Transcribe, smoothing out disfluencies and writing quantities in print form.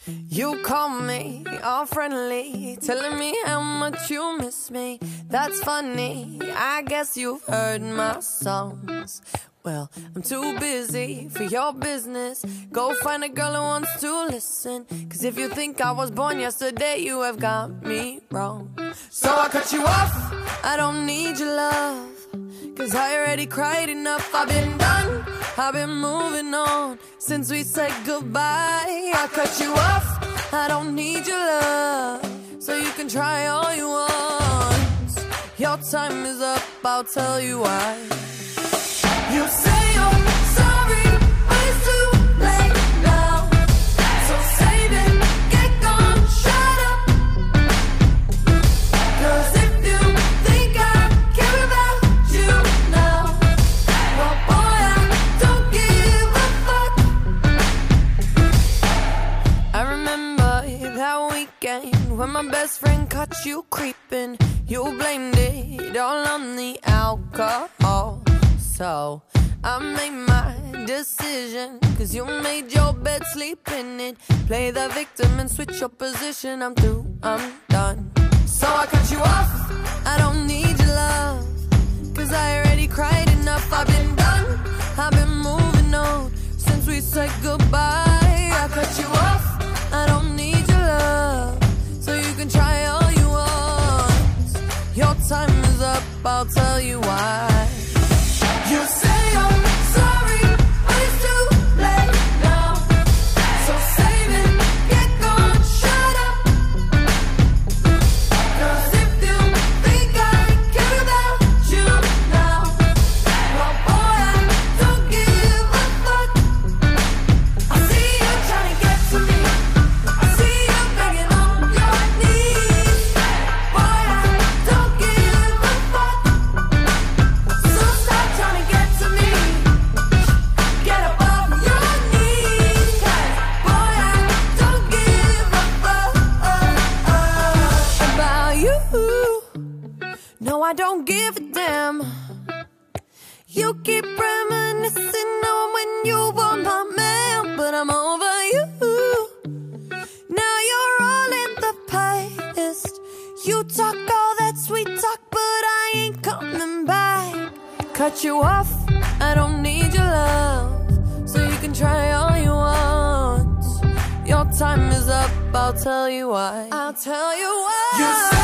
You call me all friendly, telling me how much you miss me. That's funny, I guess you've heard my songs. Well, I'm too busy for your business. Go find a girl who wants to listen. Cause if you think I was born yesterday, you have got me wrong. So I cut you off, I don't need your love. Cause I already cried enough, I've been done, I've been moving on since we said goodbye. I cut you off, I don't need your love. So you can try all you want. Your time is up, I'll tell you why. You say you're sorry, but it's too late now. So save it, get gone, shut up. Cause if you think I care about you now, well boy, I don't give a fuck. I remember that weekend when my best friend caught you creeping. You blamed it all on the alcohol. So I made my decision, cause you made your bed, sleep in it. Play the victim and switch your position. I'm through, I'm done. So I cut you off, I don't need your love. Cause I already cried enough, I've been done, I've been moving on since we said goodbye. I cut you off, I don't need your love. So you can try all you want. Your time is up, I'll tell you why. You say you're sorry, but it's too late now. So save it, get gone, shut up. Cause if you think I care about you now, well boy, I don't give a fuck. I see you trying to get to me, I see you begging on your knees. Boy, I don't give a fuck. So stop trying to get to me, get up off your knees. Cause boy, I don't give a fuck about you. No, I don't give a damn. You keep reminiscing on when you were my man, but I'm over you. Now you're all in the past. You talk all that sweet talk, but I ain't coming back. Cut you off, I don't need your love. So you can try all you want. Your time is up, I'll tell you why. I'll tell you why. You